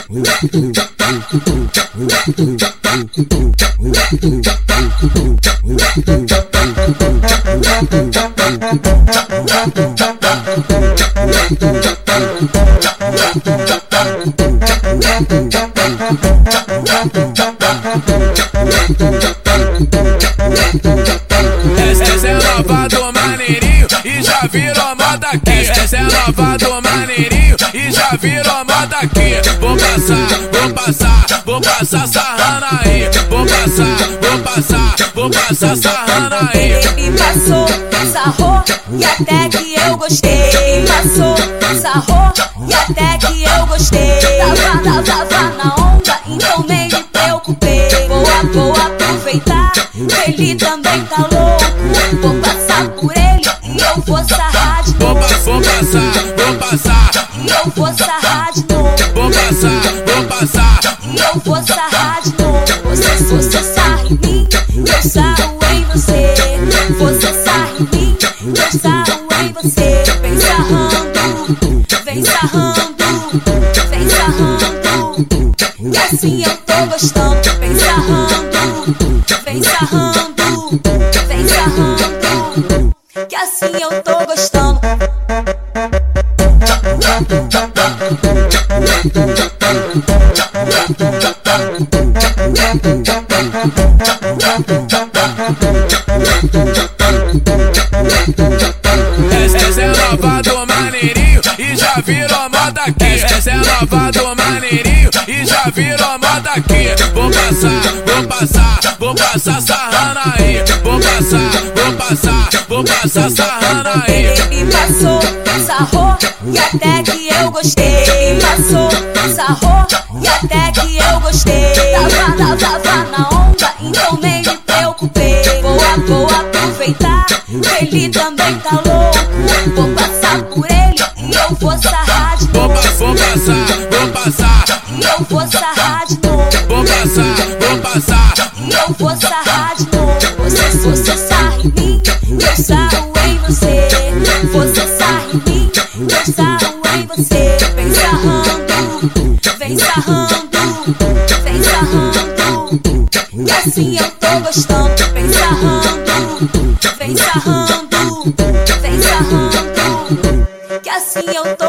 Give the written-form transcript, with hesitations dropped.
Essa é nova do maneirinho e já virou moda aqui. Essa é nova do maneirinho e já virou moda aqui. Vou passar sarrando aí. Vou passar sarrando aí. Ele passou, sarrou e até que eu gostei. Ele passou, sarrou e até que eu gostei. Tava na onda, então nem me preocupei. Vou aproveitar, ele também tá louco. Vou passar por ele e eu vou sarrar de novo. Vou passar e eu vou sarrar de novo. Vou passar e eu vou sarrar de novo. Você sarra em mim, eu sarro em você. Você sarra em mim, eu sarro em você. Vem sarrando, vem sarrando, vem sarrando, que assim eu tô gostando. Vem sarrando, vem sarrando, vem sarrando, que assim eu tô gostando. Essa é nova do maneirinho e já virou moda aqui. Essa é nova do maneirinho e já virou moda aqui. Vou passar sarrando aí. Vou passar sarrando aí. Ele passou, sarrou e até que eu gostei. Ele passou, sarrou e até que eu gostei. Tava na onda, então nem me preocupei. Vou aproveitar, ele também tá louco. Vou passar por ele e eu vou sarrar de novo. Vou passar e eu vou sarrar de novo. Vou passar e eu vou sarrar de novo. Você sarra em mim, eu sarro em você. Você sarra em mim, eu sarro em você. Vem sarrando, vem sarrando, vem sarrando, que assim eu tô gostando. Vem sarrando, vem sarrando, vem sarrando, que assim eu tô